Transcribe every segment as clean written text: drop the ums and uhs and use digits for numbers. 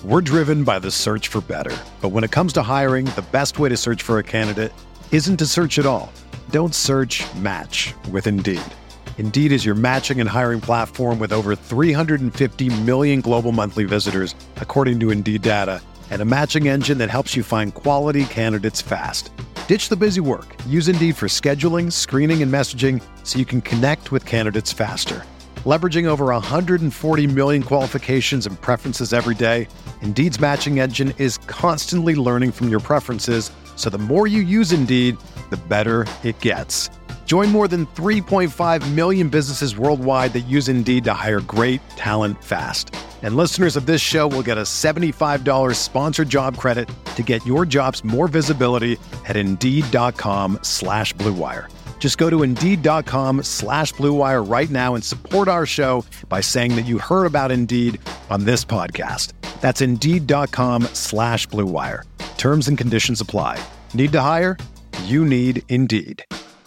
We're driven by the search for better. But when it comes to hiring, the best way to search for a candidate isn't to search at all. Don't search, match with Indeed. Indeed is your matching and hiring platform with over 350 million global monthly visitors, according to Indeed data, and a matching engine that helps you find quality candidates fast. Ditch the busy work. Use Indeed for scheduling, screening, and messaging so you can connect with candidates faster. Leveraging over 140 million qualifications and preferences every day, Indeed's matching engine is constantly learning from your preferences, so the more you use Indeed, the better it gets. Join more than 3.5 million businesses worldwide that use Indeed to hire great talent fast. And listeners of this show will get a $75 sponsored job credit to get your jobs more visibility at Indeed.com/Blue Wire. Just go to Indeed.com/Blue Wire right now and support our show by saying that you heard about Indeed on this podcast. That's Indeed.com/Blue Wire. Terms and conditions apply. Need to hire? You need Indeed.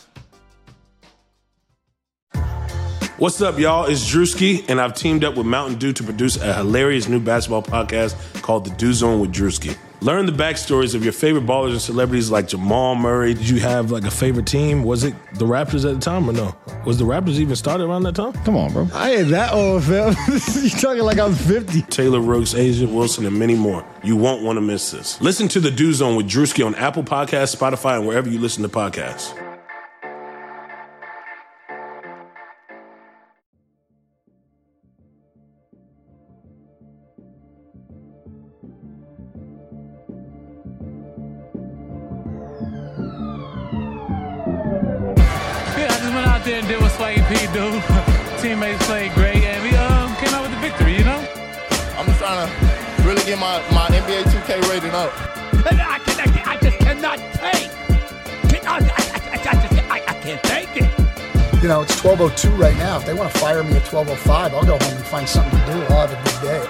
What's up, y'all? It's Drewski, and I've teamed up with Mountain Dew to produce a hilarious new basketball podcast called The Dew Zone with Drewski. Learn the backstories of your favorite ballers and celebrities like Jamal Murray. Did you have like a favorite team? Was it the Raptors at the time or no? Was the Raptors even started around that time? Come on, bro. I ain't that old, fam. You talking like I'm 50. Taylor Rooks, Asia Wilson, and many more. You won't want to miss this. Listen to The Dew Zone with Drewski on Apple Podcasts, Spotify, and wherever you listen to podcasts. And did what Swaggy P do. Teammates played great, and we came out with the victory, you know? I'm just trying to really get my NBA 2K rating up. I just cannot take. I can't take it. You know, it's 12:02 right now. If they want to fire me at 12:05, I'll go home and find something to do. I'll have a good day.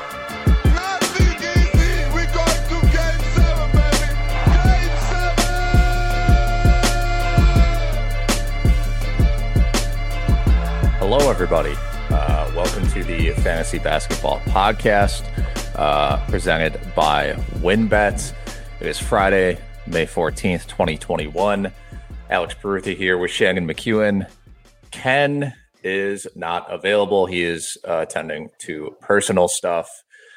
Hello, everybody. Welcome to the Fantasy Basketball Podcast, presented by WynnBET. It is Friday, May 14th, 2021. Alex Barutha here with Shannon McEwen. Ken is not available. He is attending to personal stuff.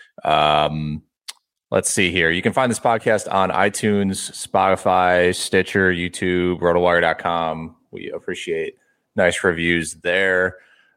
Let's see here. You can find this podcast on iTunes, Spotify, Stitcher, YouTube, rotowire.com. We appreciate nice reviews there.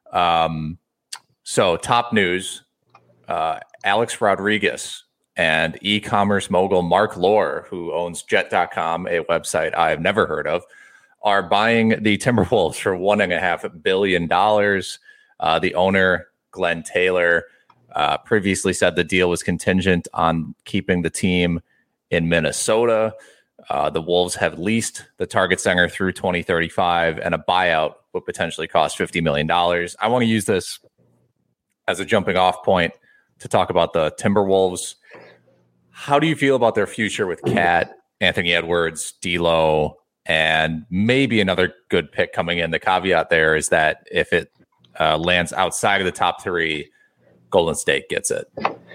So top news, Alex Rodriguez and e-commerce mogul Mark Lore, who owns Jet.com, a website I have never heard of, are buying the Timberwolves for $1.5 billion. The owner, Glenn Taylor, previously said the deal was contingent on keeping the team in Minnesota. The Wolves have leased the Target Center through 2035, and a buyout would potentially cost $50 million. I want to use this as a jumping off point to talk about the Timberwolves. How do you feel about their future with Cat, Anthony Edwards, D'Lo, and maybe another good pick coming in? The caveat there is that if it lands outside of the top three, Golden State gets it.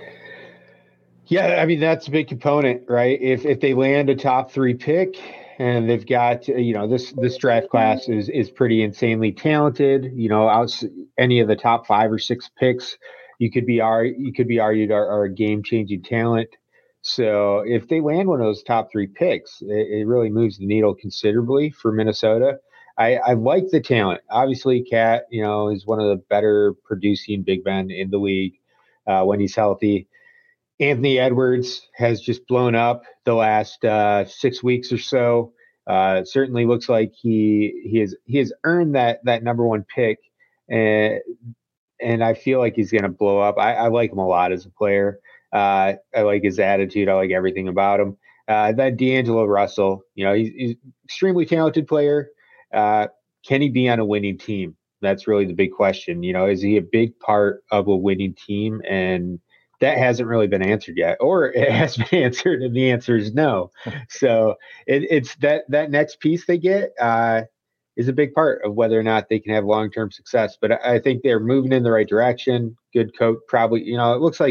Yeah, I mean, that's a big component, right? If they land a top three pick and they've got, this draft class is pretty insanely talented, any of the top 5 or 6 picks, you could be argued are a game-changing talent. So if they land one of those top 3 picks, it really moves the needle considerably for Minnesota. I like the talent. Obviously, Cat, is one of the better producing big men in the league when he's healthy. Anthony Edwards has just blown up the last 6 weeks or so. Certainly looks like he has earned that number 1 pick, and I feel like he's going to blow up. I like him a lot as a player. I like his attitude. I like everything about him. That D'Angelo Russell, he's extremely talented player. Can he be on a winning team? That's really the big question. Is he a big part of a winning team? And that hasn't really been answered yet, or it has been answered, and the answer is no. So it's that next piece they get is a big part of whether or not they can have long-term success. But I think they're moving in the right direction. Good coach, probably. It looks like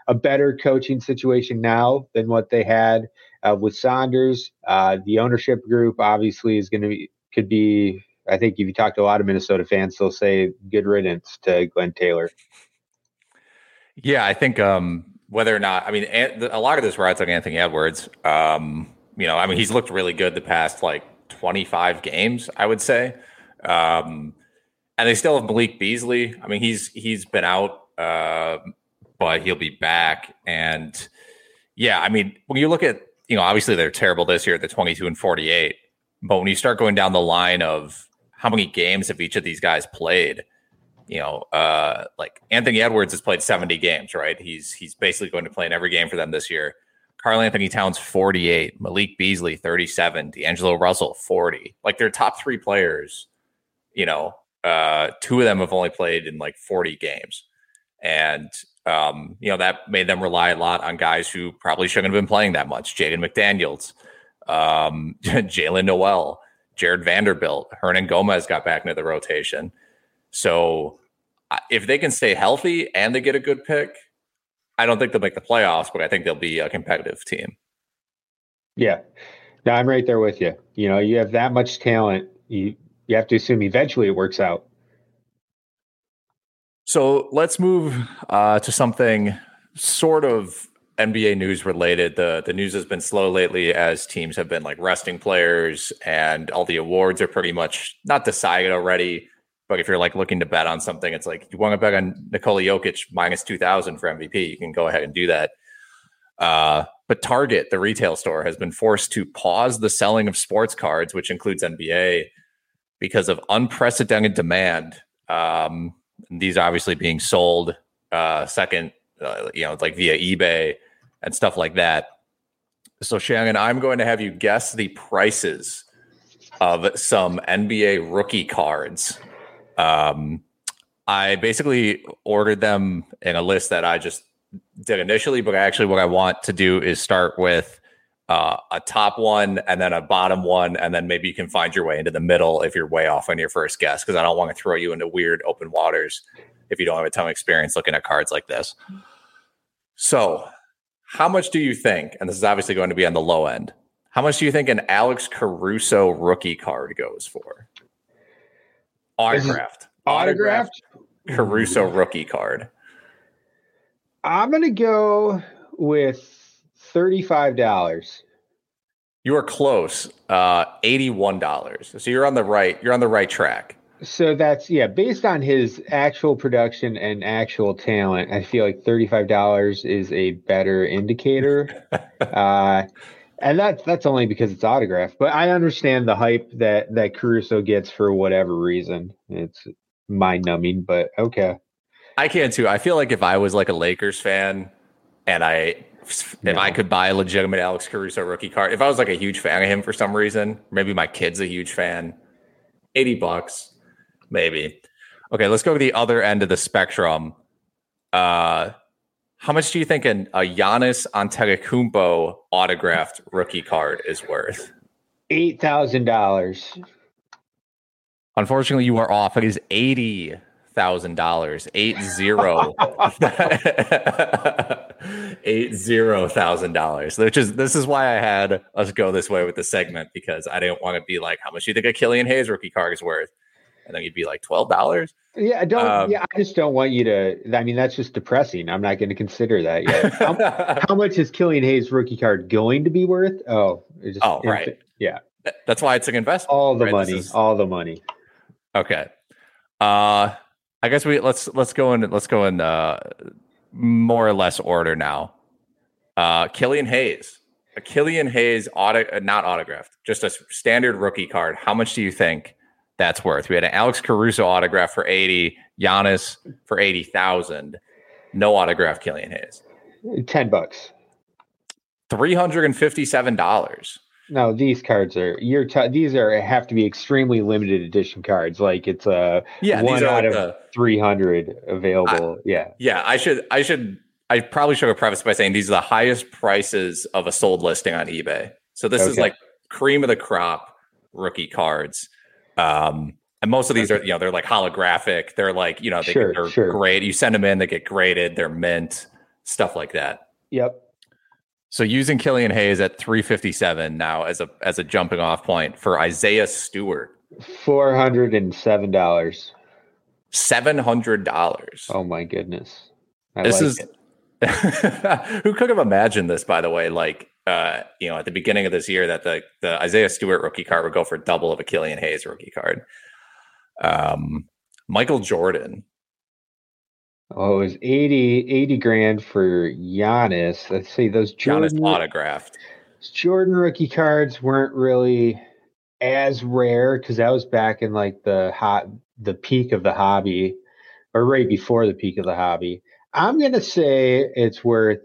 a better coaching situation now than what they had with Saunders. The ownership group obviously could be. I think if you talk to a lot of Minnesota fans, they'll say good riddance to Glenn Taylor. Yeah, I think whether or not, I mean, a lot of this rides on Anthony Edwards. He's looked really good the past like 25 games, I would say. And they still have Malik Beasley. I mean, he's been out, but he'll be back. And yeah, I mean, when you look at, obviously they're terrible this year, the 22-48. But when you start going down the line of how many games have each of these guys played, like Anthony Edwards has played 70 games, right? He's basically going to play in every game for them this year. Karl Anthony Towns, 48. Malik Beasley, 37. D'Angelo Russell, 40. Like their top three players, two of them have only played in like 40 games. And, that made them rely a lot on guys who probably shouldn't have been playing that much. Jaden McDaniels, Jalen Noel, Jared Vanderbilt, Hernan Gomez got back into the rotation. So if they can stay healthy and they get a good pick, I don't think they'll make the playoffs, but I think they'll be a competitive team. Yeah. No, I'm right there with you. You have that much talent. You have to assume eventually it works out. So let's move to something sort of NBA news related. The news has been slow lately as teams have been like resting players and all the awards are pretty much not decided already. But if you're like looking to bet on something, it's like you want to bet on Nikola Jokic minus 2,000 for MVP, you can go ahead and do that. But Target, the retail store, has been forced to pause the selling of sports cards, which includes NBA, because of unprecedented demand. These obviously being sold second, like via eBay and stuff like that. So Shannon, I'm going to have you guess the prices of some NBA rookie cards. I basically ordered them in a list that I just did initially, but actually what I want to do is start with a top one and then a bottom one, and then maybe you can find your way into the middle if you're way off on your first guess, because I don't want to throw you into weird open waters if you don't have a ton of experience looking at cards like this. So how much do you think, and this is obviously going to be on the low end, how much do you think an Alex Caruso rookie card goes for? Autographed Caruso rookie card. I'm going to go with $35. You are close. $81. So you're on the right track. So that's, based on his actual production and actual talent, I feel like $35 is a better indicator. And that's only because it's autographed. But I understand the hype that Caruso gets for whatever reason. It's mind-numbing, but okay. I can too. I feel like if I was like a Lakers fan and if I could buy a legitimate Alex Caruso rookie card, if I was like a huge fan of him for some reason, maybe my kid's a huge fan, $80, maybe. Okay, let's go to the other end of the spectrum. How much do you think a Giannis Antetokounmpo autographed rookie card is worth? $8,000. Unfortunately, you are off. It is $80,000. $80,000. This is why I had us go this way with the segment, because I didn't want to be like, how much do you think a Killian Hayes rookie card is worth? And then you'd be like $12. Yeah, I just don't want you to. I mean, that's just depressing. I'm not going to consider that yet. How much is Killian Hayes rookie card going to be worth? Right. Yeah, that's why it's an investment. All the money. Okay. I guess let's go in more or less order now. Killian Hayes, a Killian Hayes not autographed, just a standard rookie card. How much do you think that's worth? We had an Alex Caruso autograph for $80,000, Giannis for $80,000, no autograph Killian Hayes. $10. $357. No, these cards are have to be extremely limited edition cards. Like it's one out of 300 available. I probably should have prefaced by saying these are the highest prices of a sold listing on eBay. So this is like cream of the crop rookie cards. And most of these are, they're like holographic. They're like, they're great. You send them in, they get graded. They're mint. stuff like that. Yep. So using Killian Hayes at 357 now as a jumping off point for Isaiah Stewart. $407. $700. Oh my goodness. Who could have imagined this, by the way? Like, at the beginning of this year, that the Isaiah Stewart rookie card would go for double of a Killian Hayes rookie card. Michael Jordan. Oh, it was 80 grand for Giannis. Let's see, those Giannis autographed. Jordan rookie cards weren't really as rare because that was back in like the peak of the hobby, or right before the peak of the hobby. I'm gonna say it's worth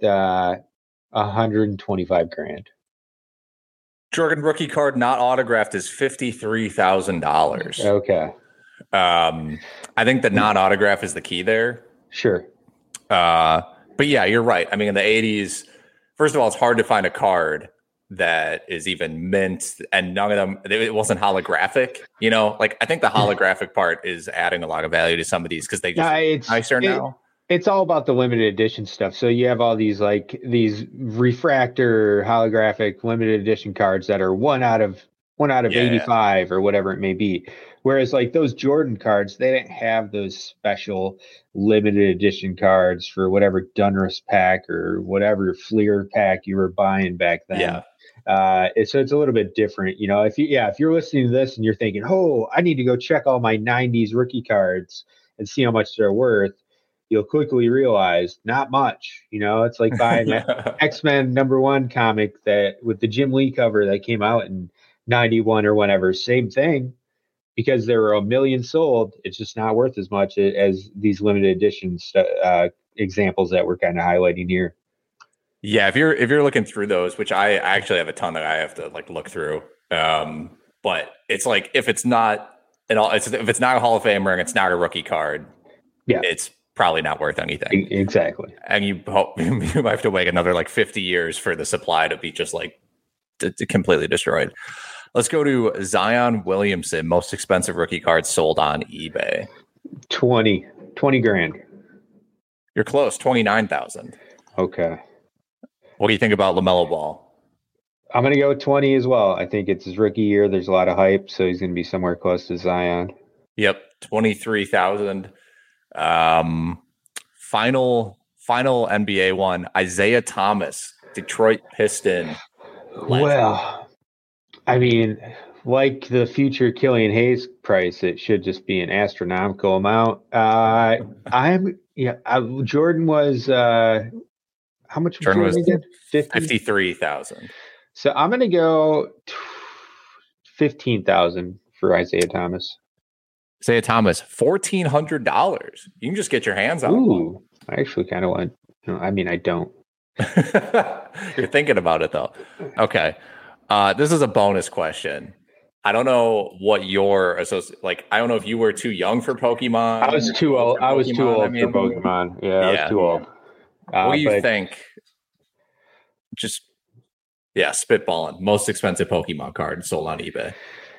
125 grand. Jordan rookie card not autographed is $53,000. Okay. I think the not autograph is the key there. Sure. But yeah, you're right. I mean, in the 80s, first of all, it's hard to find a card that is even mint, and none of them, it wasn't holographic. Like I think the holographic part is adding a lot of value to some of these because they just nicer now. It's all about the limited edition stuff. So you have all these refractor holographic limited edition cards that are one out of 85 or whatever it may be. Whereas like those Jordan cards, they didn't have those special limited edition cards for whatever Donruss pack or whatever Fleer pack you were buying back then. Yeah. So it's a little bit different. If you're listening to this and you're thinking, oh, I need to go check all my 90s rookie cards and see how much they're worth, you'll quickly realize not much. It's like buying that X-Men #1 comic that with the Jim Lee cover that came out in 91 or whatever. Same thing, because there were 1 million sold. It's just not worth as much as these limited edition examples that we're kind of highlighting here. Yeah, if you're looking through those, which I actually have a ton that I have to like look through. But it's like if it's not a Hall of Famer and it's not a rookie card, yeah, it's probably not worth anything. Exactly. And you might have to wait another like 50 years for the supply to be just like completely destroyed. Let's go to Zion Williamson, most expensive rookie card sold on eBay. 20 grand. You're close, 29,000. Okay. What do you think about LaMelo Ball? I'm going to go with 20 as well. I think it's his rookie year. There's a lot of hype, so he's going to be somewhere close to Zion. Yep, 23,000. Final NBA one, Isaiah Thomas, Detroit Piston. Well, I mean, like the future Killian Hayes price, it should just be an astronomical amount. Jordan was how much? Jordan was 53,000. So I'm going to go 15,000 for Isaiah Thomas. Isaiah Thomas, $1,400. You can just get your hands on one. I actually kind of want. I don't. You're thinking about it though. Okay. This is a bonus question. I don't know what your I don't know if you were too young for Pokemon. I was too old. I was too old for Pokemon. Yeah, I was too old. What do you think? Just spitballing. Most expensive Pokemon card sold on eBay.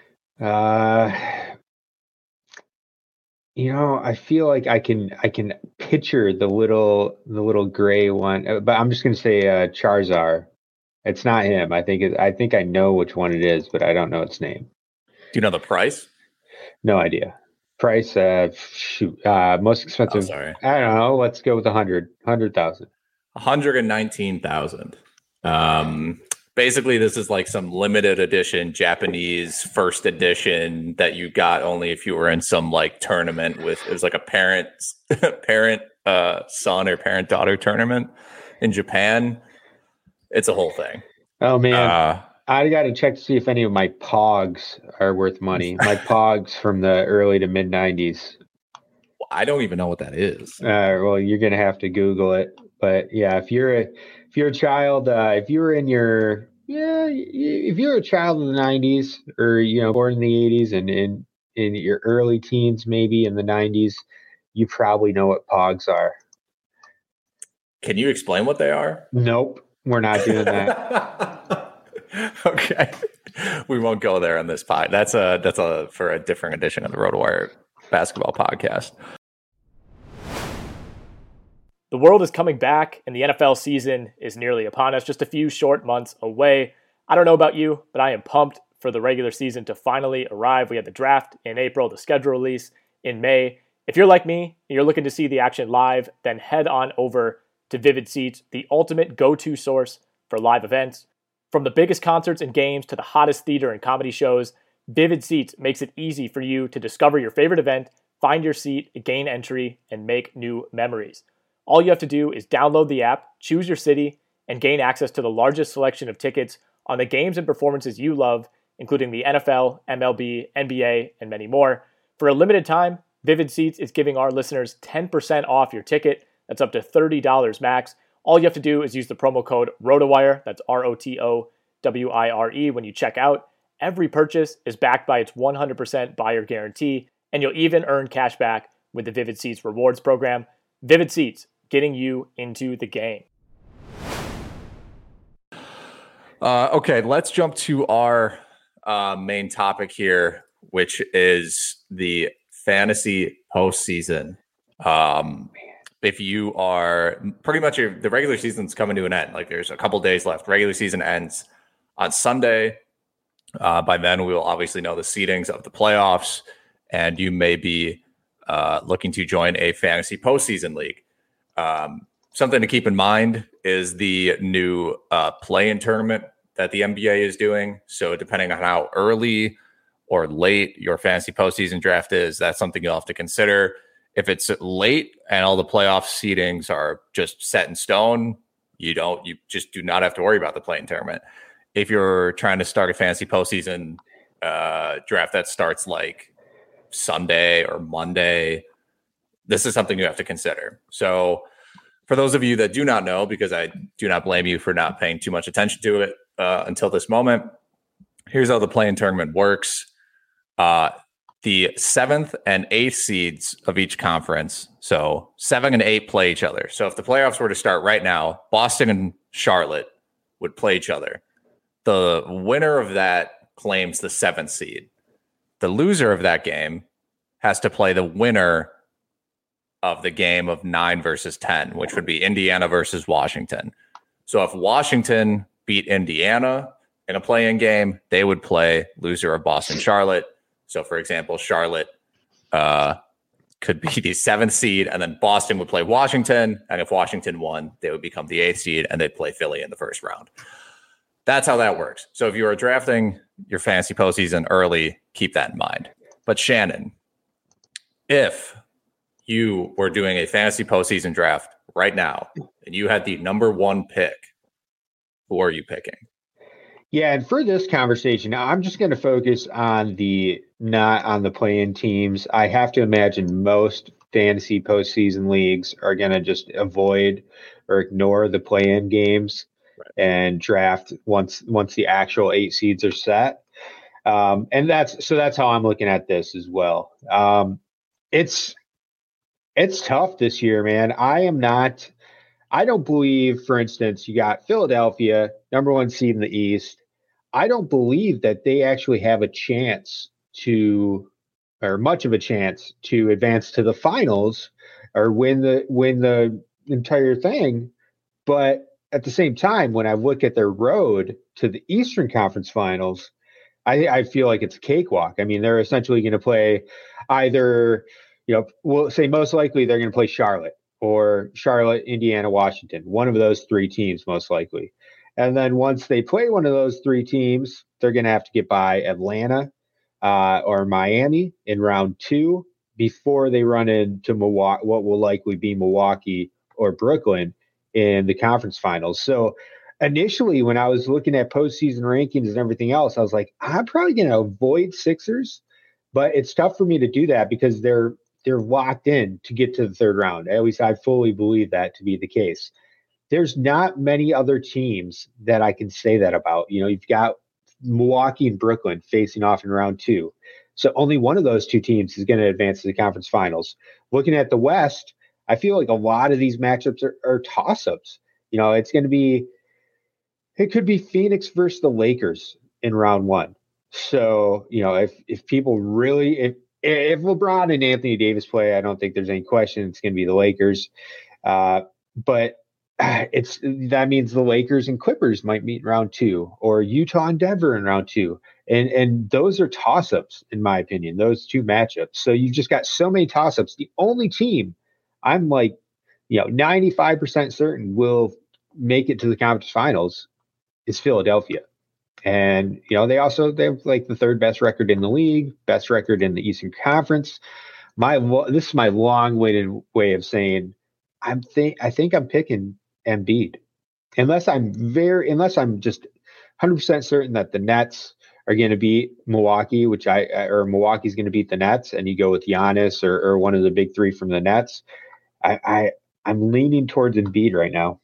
I feel like I can picture the little gray one, but I'm just gonna say Charizard. It's not him. I think I know which one it is, but I don't know its name. Do you know the price? No idea. Price? Most expensive. Oh, sorry. I don't know. Let's go with 100,000. 119,000. Basically, this is like some limited edition Japanese first edition that you got only if you were in some like tournament with. It was like a parent son or parent daughter tournament in Japan. It's a whole thing. Oh man, I got to check to see if any of my Pogs are worth money. My Pogs from the early to mid 90s. I don't even know what that is. Well, you're gonna have to Google it. But yeah, if you're a child, if you were a child in the 90s or born in the 80s and in your early teens, maybe in the 90s, you probably know what Pogs are. Can you explain what they are? Nope, we're not doing that. Okay, we won't go there on this pod. That's for a different edition of the RotoWire Basketball Podcast. The world is coming back, and the NFL season is nearly upon us, just a few short months away. I don't know about you, but I am pumped for the regular season to finally arrive. We had the draft in April, the schedule release in May. If you're like me and you're looking to see the action live, then head on over to Vivid Seats, the ultimate go-to source for live events. From the biggest concerts and games to the hottest theater and comedy shows, Vivid Seats makes it easy for you to discover your favorite event, find your seat, gain entry, and make new memories. All you have to do is download the app, choose your city, and gain access to the largest selection of tickets on the games and performances you love, including the NFL, MLB, NBA, and many more. For a limited time, Vivid Seats is giving our listeners 10% off your ticket. That's up to $30 max. All you have to do is use the promo code ROTOWIRE, that's ROTOWIRE, when you check out. Every purchase is backed by its 100% buyer guarantee, and you'll even earn cash back with the Vivid Seats rewards program. Vivid Seats, getting you into the game. Okay, let's jump to our main topic here, which is the fantasy postseason. If you are pretty much the regular season's coming to an end, like there's a couple days left. Regular season ends on Sunday. By then, we will obviously know the seedings of the playoffs, and you may be looking to join a fantasy postseason league. Something to keep in mind is the new play-in tournament that the NBA is doing. So depending on how early or late your fantasy postseason draft is, that's something you'll have to consider. If it's late and all the playoff seedings are just set in stone, you just do not have to worry about the play-in tournament. If you're trying to start a fantasy postseason draft that starts like Sunday or Monday, this is something you have to consider. So for those of you that do not know, because I do not blame you for not paying too much attention to it until this moment, here's how the play-in tournament works. The 7th and 8th seeds of each conference, so 7 and 8 play each other. So if the playoffs were to start right now, Boston and Charlotte would play each other. The winner of that claims the 7th seed. The loser of that game has to play the winner of the game of 9 versus 10, which would be Indiana versus Washington. So if Washington beat Indiana in a play-in game, they would play loser of Boston-Charlotte. So, for example, Charlotte could be the 7th seed, and then Boston would play Washington. And if Washington won, they would become the 8th seed, and they'd play Philly in the first round. That's how that works. So if you are drafting your fantasy postseason early, keep that in mind. But Shannon, if you were doing a fantasy postseason draft right now and you had the number 1 pick, who are you picking? Yeah, and for this conversation, I'm just going to focus on not on the play-in teams. I have to imagine most fantasy postseason leagues are going to just avoid or ignore the play-in games and draft once the actual 8 seeds are set. And that's how I'm looking at this as well. It's tough this year, man. I don't believe, for instance, you got Philadelphia, number 1 seed in the East. I don't believe that they actually have a chance much of a chance to advance to the finals or win the entire thing. But at the same time, when I look at their road to the Eastern Conference Finals, I feel like it's a cakewalk. I mean, they're essentially going to play either, we'll say most likely they're going to play Charlotte, Indiana, Washington, one of those 3 teams, most likely. And then once they play one of those 3 teams, they're going to have to get by Atlanta or Miami in round 2 before they run into Milwaukee, what will likely be Milwaukee or Brooklyn in the conference finals. So initially, when I was looking at postseason rankings and everything else, I was like, I'm probably going to avoid Sixers, but it's tough for me to do that because they're locked in to get to the 3rd round. At least I fully believe that to be the case. There's not many other teams that I can say that about. You've got Milwaukee and Brooklyn facing off in round 2. So only one of those 2 teams is going to advance to the conference finals. Looking at the West, I feel like a lot of these matchups are toss-ups. It could be Phoenix versus the Lakers in round 1. So, if people really, if LeBron and Anthony Davis play, I don't think there's any question it's going to be the Lakers. but that means the Lakers and Clippers might meet in round 2, or Utah and Denver in round 2. And those are toss-ups, in my opinion, those two matchups. So you've just got so many toss-ups. The only team I'm 95% certain will make it to the conference finals is Philadelphia. And, they have the third best record in the league, best record in the Eastern Conference. This is my long-winded way of saying I think I'm picking Embiid, unless I'm just 100% certain that the Nets are going to beat Milwaukee, or Milwaukee's going to beat the Nets, and you go with Giannis or one of the big three from the Nets. I'm leaning towards Embiid right now.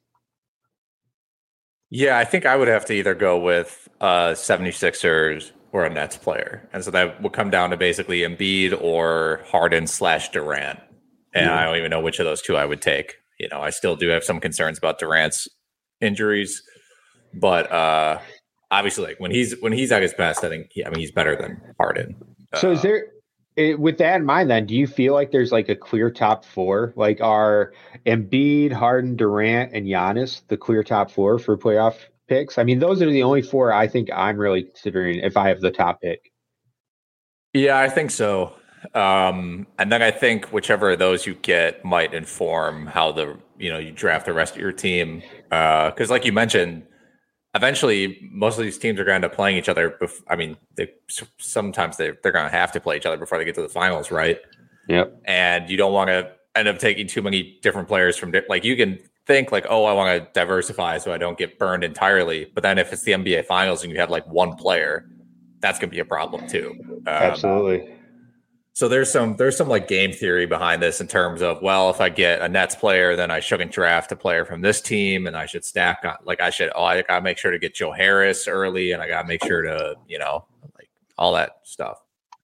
Yeah, I think I would have to either go with 76ers or a Nets player. And so that would come down to basically Embiid or Harden/Durant. And I don't even know which of those two I would take. I still do have some concerns about Durant's injuries, but obviously when he's at his best, I think he's better than Harden. So is there, with that in mind, then, do you feel like there's like a clear top 4? Like, are Embiid, Harden, Durant, and Giannis the clear top 4 for playoff picks? I mean, those are the only 4 I think I'm really considering if I have the top pick. Yeah, I think so. And then I think whichever of those you get might inform how you draft the rest of your team. Because like you mentioned, eventually most of these teams are going to end up playing each other. Sometimes they're going to have to play each other before they get to the finals, right? Yep. And you don't want to end up taking too many different players from you can think like, oh, I want to diversify so I don't get burned entirely. But then if it's the NBA finals and you have like one player, that's going to be a problem too. Absolutely. So there's some like game theory behind this in terms of, well, if I get a Nets player, then I shouldn't draft a player from this team, and I should stack on, I gotta make sure to get Joe Harris early, and I gotta make sure to, all that stuff.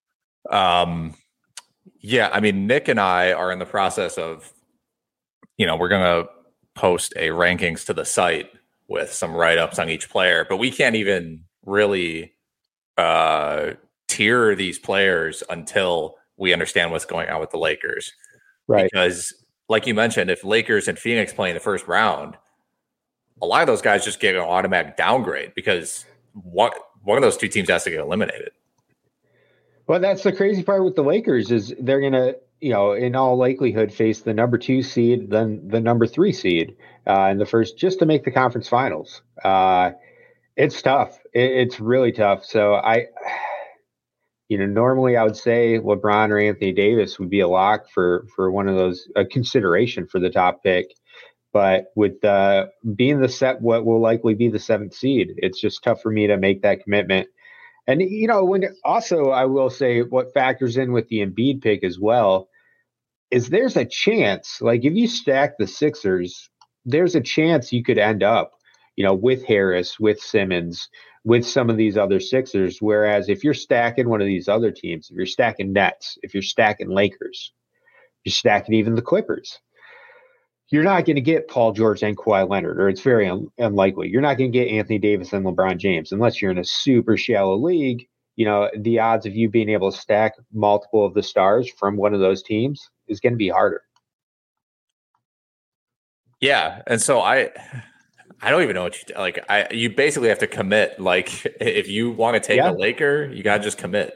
Yeah, I mean, Nick and I are in the process of, we're gonna post a rankings to the site with some write-ups on each player, but we can't even really tier these players until we understand what's going on with the Lakers. Right. Because like you mentioned, if Lakers and Phoenix play in the first round, a lot of those guys just get an automatic downgrade because one of those two teams has to get eliminated. Well, that's the crazy part with the Lakers is they're going to, in all likelihood face the number 2 seed, then the number 3 seed in the first, just to make the conference finals. It's tough. It's really tough. So normally I would say LeBron or Anthony Davis would be a lock for one of those, a consideration for the top pick. But with being what will likely be the 7th seed, it's just tough for me to make that commitment. And, I will say what factors in with the Embiid pick as well is there's a chance, like if you stack the Sixers, there's a chance you could end up, with Harris, with Simmons, with some of these other Sixers. Whereas if you're stacking one of these other teams, if you're stacking Nets, if you're stacking Lakers, you're stacking even the Clippers, you're not going to get Paul George and Kawhi Leonard, or it's very unlikely. You're not going to get Anthony Davis and LeBron James unless you're in a super shallow league. The odds of you being able to stack multiple of the stars from one of those teams is going to be harder. Yeah. And so I don't even know what you like. You basically have to commit. Like if you want to take a Laker, you got to just commit.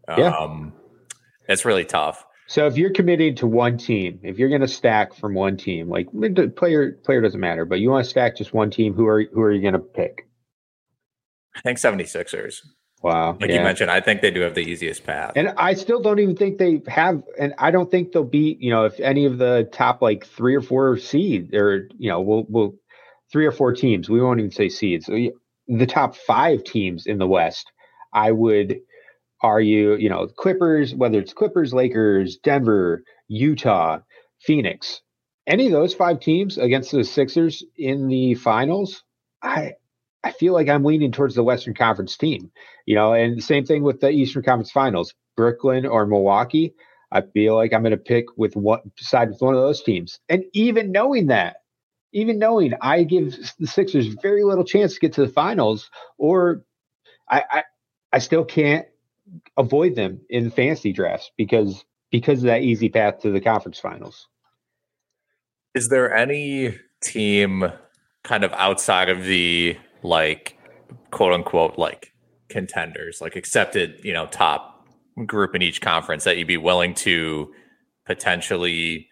It's really tough. So if you're committing to one team, if you're going to stack from one team, like the player doesn't matter, but you want to stack just one team, who are you going to pick? I think 76ers. Wow. Like you mentioned, I think they do have the easiest path. And I still don't even think they have, and I don't think they'll beat, if any of the top 3 or 4 seeds, or, we'll 3 or 4 teams, we won't even say seeds. So the top 5 teams in the West, I would argue, Clippers, whether it's Clippers, Lakers, Denver, Utah, Phoenix, any of those 5 teams against the Sixers in the finals, I feel like I'm leaning towards the Western Conference team, and same thing with the Eastern Conference finals, Brooklyn or Milwaukee. I feel like I'm going to pick with one of those teams. And even knowing I give the Sixers very little chance to get to the finals, or I still can't avoid them in fantasy drafts because of that easy path to the conference finals. Is there any team kind of outside of the like quote unquote like contenders, like accepted, top group in each conference that you'd be willing to potentially,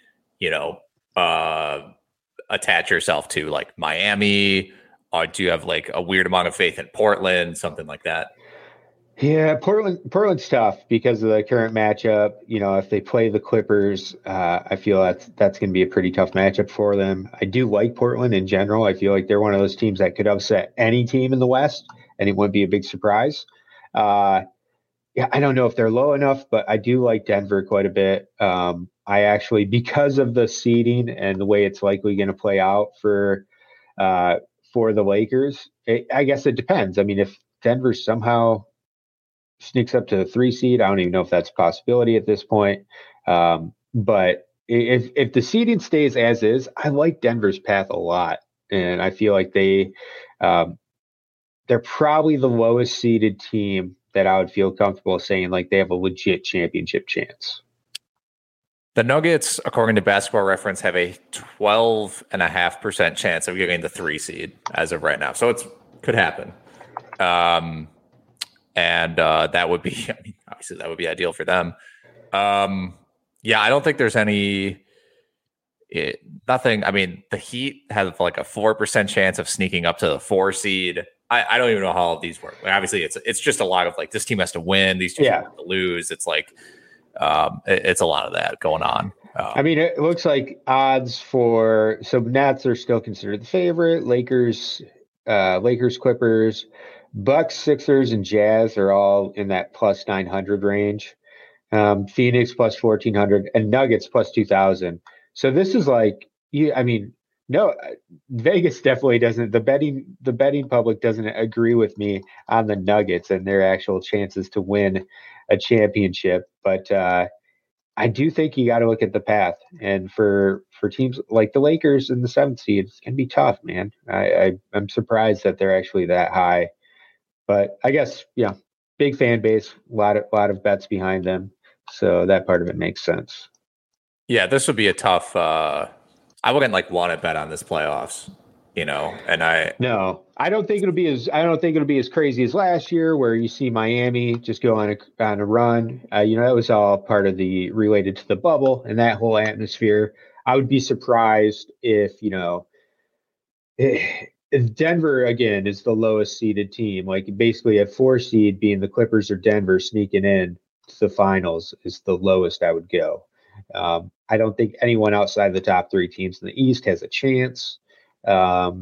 attach yourself to, like Miami, or do you have like a weird amount of faith in Portland, something like that? Yeah, Portland's tough because of the current matchup. If they play the Clippers, I feel that's going to be a pretty tough matchup for them. I do like Portland in general. I feel like they're one of those teams that could upset any team in the West, and it wouldn't be a big surprise. I don't know if they're low enough, but I do like Denver quite a bit. I actually, because of the seeding and the way it's likely going to play out for the Lakers, I guess it depends. I mean, if Denver somehow sneaks up to the 3 seed, I don't even know if that's a possibility at this point. But if the seeding stays as is, I like Denver's path a lot, and I feel like they're probably the lowest seeded team that I would feel comfortable saying like they have a legit championship chance. The Nuggets, according to Basketball Reference, have a 12.5% chance of getting the 3 seed as of right now. So it could happen. And that would be, obviously that would be ideal for them. I don't think there's nothing. I mean, the Heat have like a 4% chance of sneaking up to the 4 seed. I don't even know how all of these work. Like, obviously, it's just a lot of like this team has to win, these two teams have to lose. It's like it's a lot of that going on. It looks like odds so Nets are still considered the favorite. Lakers, Clippers, Bucks, Sixers, and Jazz are all in that plus 900 range. Phoenix plus 1400 and Nuggets plus 2000. So this is like no, Vegas definitely doesn't. The betting public doesn't agree with me on the Nuggets and their actual chances to win a championship. But I do think you got to look at the path. And for teams like the Lakers in the 7th seed, it's gonna be tough, man. I'm surprised that they're actually that high. But I guess big fan base, a lot of bets behind them, so that part of it makes sense. Yeah, this would be a tough. I wouldn't want to bet on this playoffs, and I don't think it'll be as crazy as last year where you see Miami just go on a run. That was all part of related to the bubble and that whole atmosphere. I would be surprised if Denver again is the lowest seeded team, like basically a 4 seed being the Clippers or Denver sneaking in to the finals is the lowest I would go. I don't think anyone outside the top 3 teams in the East has a chance. I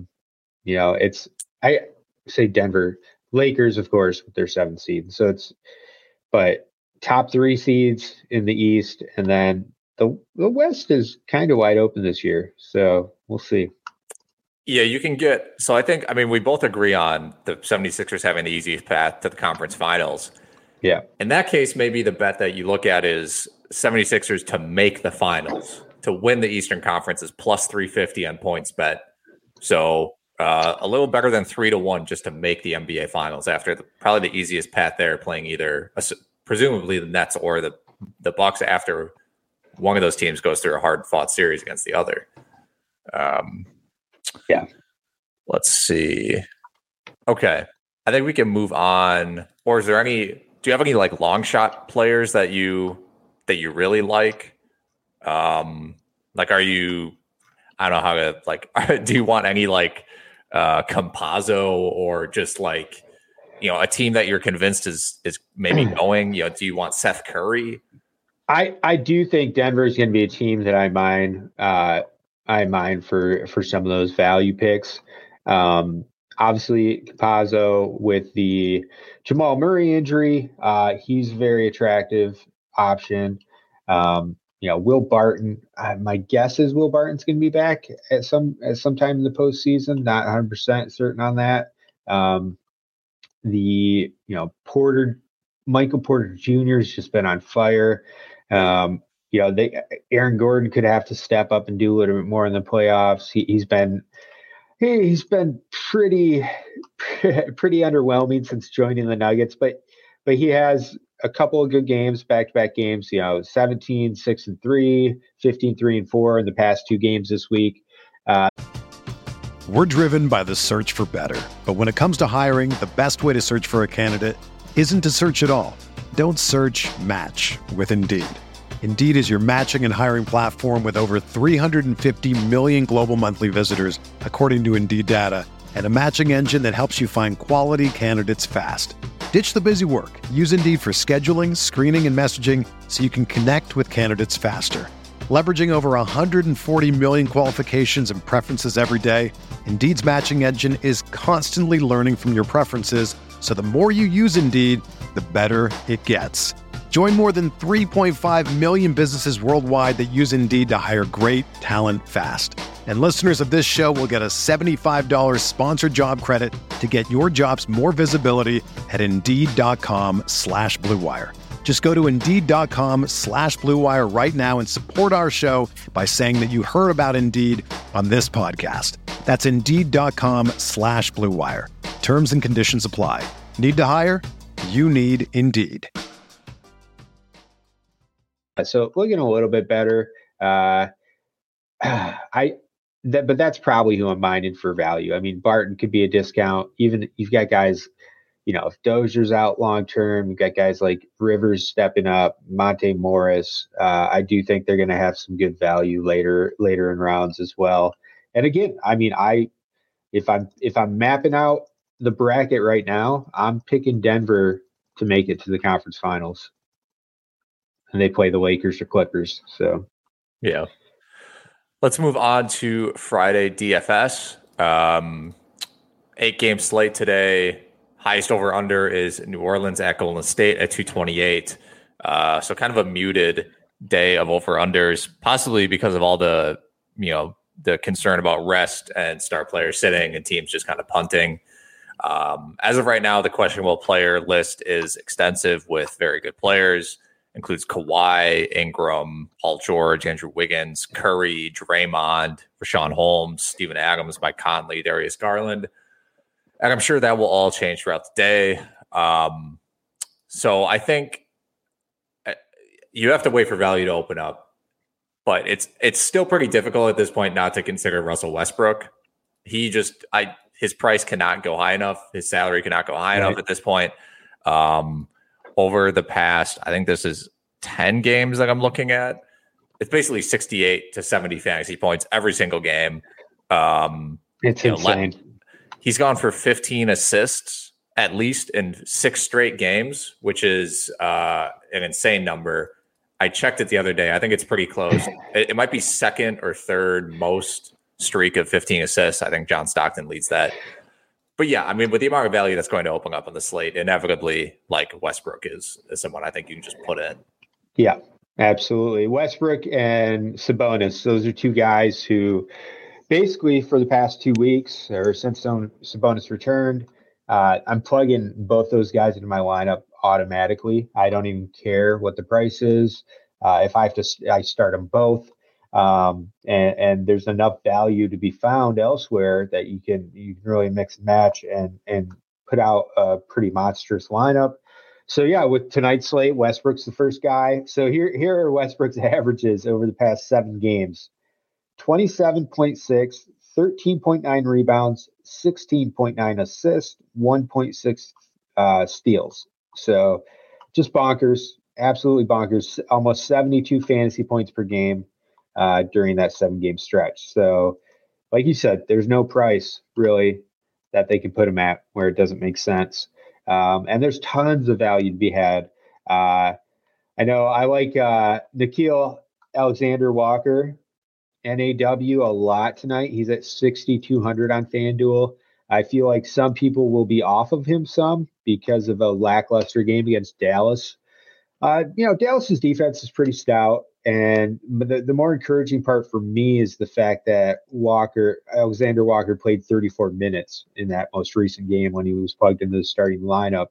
say Denver, Lakers, of course, with their 7th seed. So but top 3 seeds in the East, and then the West is kind of wide open this year. So we'll see. Yeah, you can so I think, we both agree on the 76ers having the easiest path to the conference finals. Yeah. In that case, maybe the bet that you look at is 76ers to make the finals, to win the Eastern Conference is plus 350 on points bet. So a little better than 3-1 just to make the NBA finals after probably the easiest path there, playing either presumably the Nets or the Bucks after one of those teams goes through a hard fought series against the other. Let's see. Okay. I think we can move on. Or do you have any long shot players that you really like? Are you, I don't know how to do you want any Campazzo or just a team that you're convinced is maybe going, do you want Seth Curry? I do think Denver is going to be a team that I mind for some of those value picks. Obviously, Campazzo with the Jamal Murray injury, he's a very attractive option. Will Barton, my guess is Will Barton's going to be back at some time in the postseason. Not 100% certain on that. Michael Porter Jr. has just been on fire. Aaron Gordon could have to step up and do a little bit more in the playoffs. He's been pretty underwhelming since joining the Nuggets, but he has a couple of good games, back-to-back games, 17, 6-3, 15, 3-4 in the past 2 games this week. We're driven by the search for better. But when it comes to hiring, the best way to search for a candidate isn't to search at all. Don't search, match with Indeed. Indeed is your matching and hiring platform with over 350 million global monthly visitors, according to Indeed data, and a matching engine that helps you find quality candidates fast. Ditch the busy work. Use Indeed for scheduling, screening, and messaging so you can connect with candidates faster. Leveraging over 140 million qualifications and preferences every day, Indeed's matching engine is constantly learning from your preferences, so the more you use Indeed, the better it gets. Join more than 3.5 million businesses worldwide that use Indeed to hire great talent fast. And listeners of this show will get a $75 sponsored job credit to get your jobs more visibility at Indeed.com/Blue Wire. Just go to Indeed.com/Blue Wire right now and support our show by saying that you heard about Indeed on this podcast. That's Indeed.com/Blue Wire. Terms and conditions apply. Need to hire? You need Indeed. So looking a little bit better. But that's probably who I'm minding for value. I mean, Barton could be a discount. Even you've got guys, if Dozier's out long term, you've got guys like Rivers stepping up, Monte Morris. I do think they're going to have some good value later in rounds as well. And again, I mean, if I'm mapping out the bracket right now, I'm picking Denver to make it to the conference finals. And they play the Lakers or Clippers. So, yeah. Let's move on to Friday DFS. 8-game slate today. Highest over under is New Orleans at Golden State at 228. So kind of a muted day of over unders, possibly because of all the concern about rest and star players sitting and teams just kind of punting. As of right now, the questionable player list is extensive with very good players. Includes Kawhi, Ingram, Paul George, Andrew Wiggins, Curry, Draymond, Rashawn Holmes, Steven Adams, Mike Conley, Darius Garland. And I'm sure that will all change throughout the day. So I think you have to wait for value to open up. But it's still pretty difficult at this point not to consider Russell Westbrook. His price cannot go high enough. His salary cannot go high enough at this point. Over the past, I think this is 10 games that I'm looking at. It's basically 68 to 70 fantasy points every single game. It's insane. He's gone for 15 assists at least in 6 straight games, which is an insane number. I checked it the other day. I think it's pretty close. It might be second or third most streak of 15 assists. I think John Stockton leads that. But yeah, I mean, with the amount of value that's going to open up on the slate, inevitably, like Westbrook is someone I think you can just put in. Yeah, absolutely. Westbrook and Sabonis, those are two guys who basically for the past 2 weeks or since Sabonis returned, I'm plugging both those guys into my lineup automatically. I don't even care what the price is. If I start them both. And there's enough value to be found elsewhere that you can really mix and match and put out a pretty monstrous lineup. So yeah, with tonight's slate, Westbrook's the first guy. So here are Westbrook's averages over the past 7 games: 27.6, 13.9 rebounds, 16.9 assists, 1.6 steals. So just bonkers, absolutely bonkers. Almost 72 fantasy points per game during that 7-game stretch. So like you said, there's no price really that they can put him at where it doesn't make sense. And there's tons of value to be had. I know I like Nickeil Alexander-Walker, NAW, a lot tonight. He's at 6,200 on FanDuel. I feel like some people will be off of him some because of a lackluster game against Dallas. Dallas's defense is pretty stout. And the more encouraging part for me is the fact that Alexander Walker played 34 minutes in that most recent game when he was plugged into the starting lineup.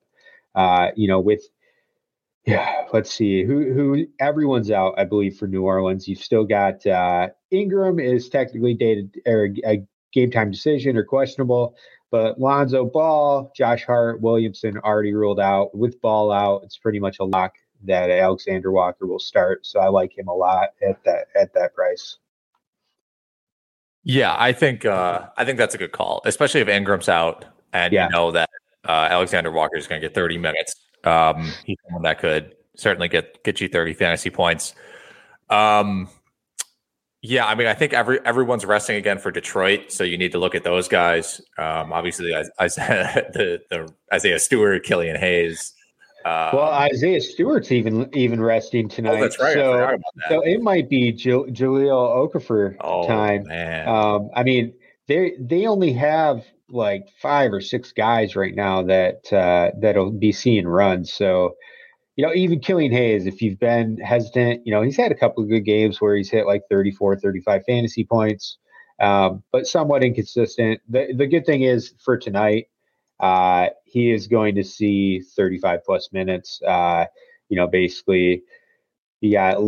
Let's see who everyone's out, I believe, for New Orleans. You've still got Ingram is technically a game time decision or questionable, but Lonzo Ball, Josh Hart, Williamson already ruled out. With Ball out, it's pretty much a lock that Alexander Walker will start. So I like him a lot at that price. Yeah, I think that's a good call, especially if Ingram's out and you know that Alexander Walker is going to get 30 minutes. He's someone that could certainly get you 30 fantasy points. Yeah, I mean, I think everyone's resting again for Detroit, so you need to look at those guys. Obviously, the Isaiah Stewart, Killian Hayes. Well, Isaiah Stewart's even resting tonight. Oh, that's right. I forgot about that. So it might be Jaleel Okafor time. Man. I mean, they only have like 5 or 6 guys right now that'll be seeing runs. So, even Killian Hayes, if you've been hesitant, he's had a couple of good games where he's hit like 34, 35 fantasy points, but somewhat inconsistent. The good thing is for tonight, he is going to see 35 plus minutes. Basically, you got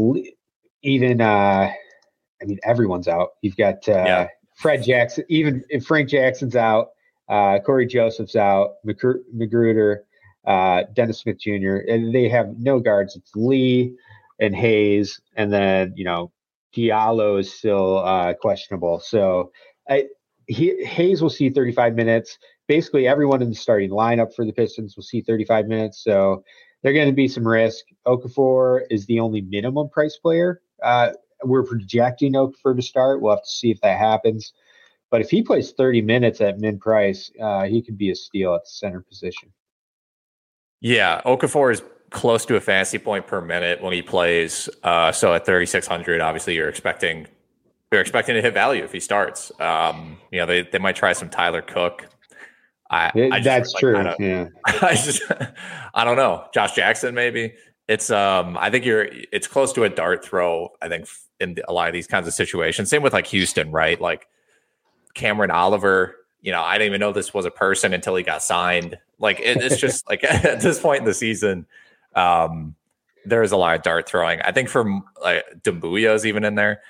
everyone's out. You've got Fred Jackson, even if Frank Jackson's out, Corey Joseph's out, Magruder, Dennis Smith Jr., and they have no guards. It's Lee and Hayes, and then Diallo is still questionable. So Hayes will see 35 minutes. Basically, everyone in the starting lineup for the Pistons will see 35 minutes. So they're going to be some risk. Okafor is the only minimum price player. We're projecting Okafor to start. We'll have to see if that happens. But if he plays 30 minutes at min price, he could be a steal at the center position. Yeah, Okafor is close to a fantasy point per minute when he plays. So at 3,600, obviously you're expecting to hit value if he starts. They might try some Tyler Cook. That's true. I don't know. Josh Jackson, maybe. It's I think it's close to a dart throw, I think, in a lot of these kinds of situations. Same with like Houston, right? Like Cameron Oliver, I didn't even know this was a person until he got signed. Like it's just like at this point in the season, there's a lot of dart throwing. I think from like Dumbuya is even in there.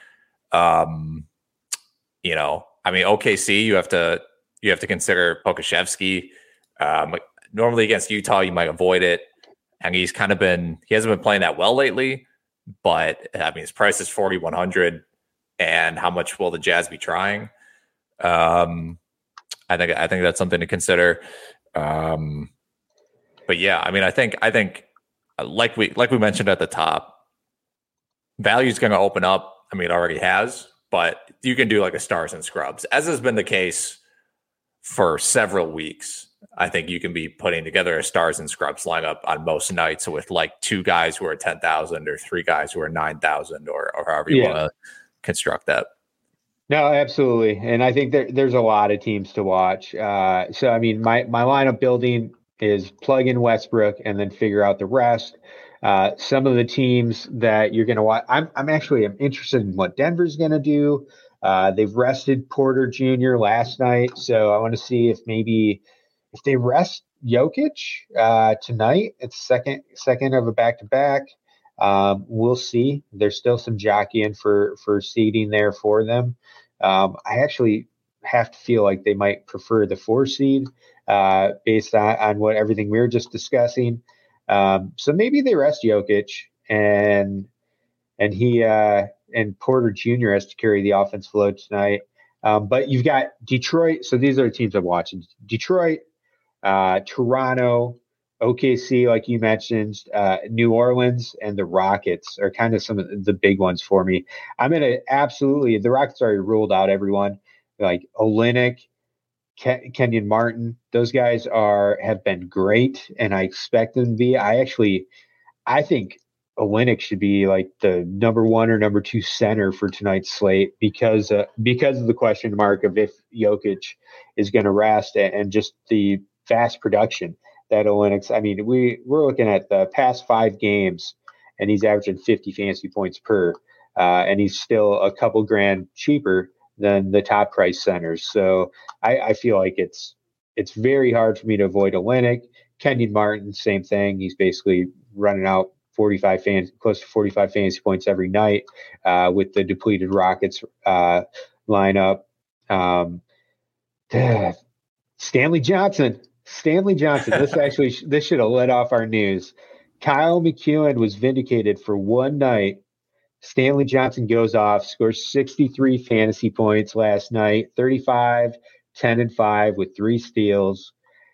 OKC, you have to consider Pokashevsky. Normally against Utah, you might avoid it. And he hasn't been playing that well lately, but I mean, his price is 4,100. And how much will the Jazz be trying? I think that's something to consider. But yeah, I mean, I think like we mentioned at the top, value is going to open up. I mean, it already has, but you can do like a stars and scrubs, as has been the case for several weeks. I think you can be putting together a stars and scrubs lineup on most nights with like 2 guys who are 10,000 or 3 guys who are 9,000 or however you want to construct that. No, absolutely. And I think there's a lot of teams to watch. So, I mean, my lineup building is plug in Westbrook and then figure out the rest. Some of the teams that you're going to watch, I'm interested in what Denver's going to do. They've rested Porter Jr. last night. So I want to see if they rest Jokic tonight. It's second of a back-to-back. We'll see. There's still some jockeying for seeding there for them. I actually have to feel like they might prefer the 4 seed based on what everything we were just discussing. So maybe they rest Jokic and Porter Jr. has to carry the offensive load tonight. But you've got Detroit. So these are the teams I'm watching. Detroit, Toronto, OKC, like you mentioned, New Orleans, and the Rockets are kind of some of the big ones for me. I'm going to the Rockets already ruled out everyone, like Olynyk, Kenyon Martin. Those guys have been great, and I expect them to be. I think Olynyk should be like the number 1 or number 2 center for tonight's slate because of the question mark of if Jokic is going to rest and just the fast production that Olynyk. I mean, we're looking at the past 5 games, and he's averaging 50 fantasy points per, and he's still a couple grand cheaper than the top price centers. So I feel like it's very hard for me to avoid Olynyk. Kenyon Martin, same thing. He's basically running out close to 45 fantasy points every night with the depleted Rockets lineup. Stanley Johnson. This should have led off our news. Kyle McEwen was vindicated for one night Stanley Johnson goes off, scores 63 fantasy points last night, 35, 10, and 5 with 3 steals.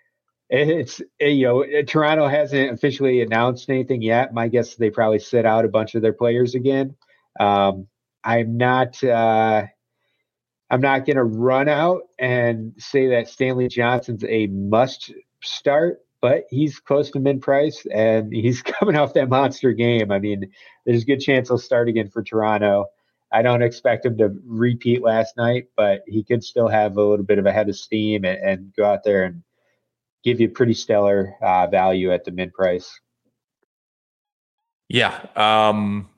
Toronto hasn't officially announced anything yet. My guess is they probably sit out a bunch of their players again. I'm not going to run out and say that Stanley Johnson's a must start, but he's close to mid price and he's coming off that monster game. I mean, there's a good chance he'll start again for Toronto. I don't expect him to repeat last night, but he could still have a little bit of a head of steam and go out there and give you pretty stellar value at the mid price. Yeah.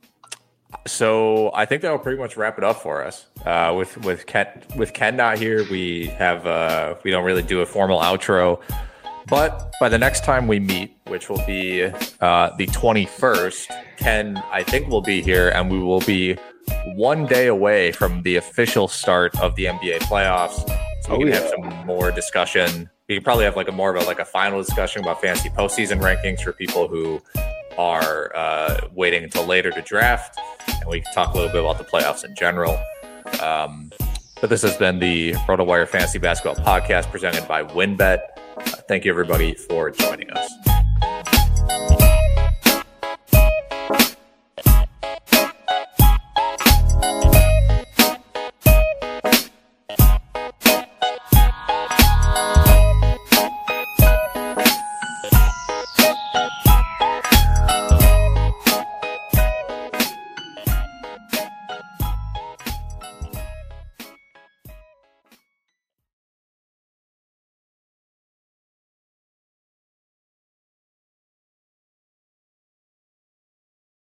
So I think that will pretty much wrap it up for us. With Ken not here, we don't really do a formal outro. But by the next time we meet, which will be the 21st, Ken, I think, will be here, and we will be one day away from the official start of the NBA playoffs. So we can have some more discussion. We can probably have more of a final discussion about fantasy postseason rankings for people who are waiting until later to draft, and we can talk a little bit about the playoffs in general. But this has been the RotoWire Fantasy Basketball Podcast presented by WynnBET. Thank you, everybody, for joining us.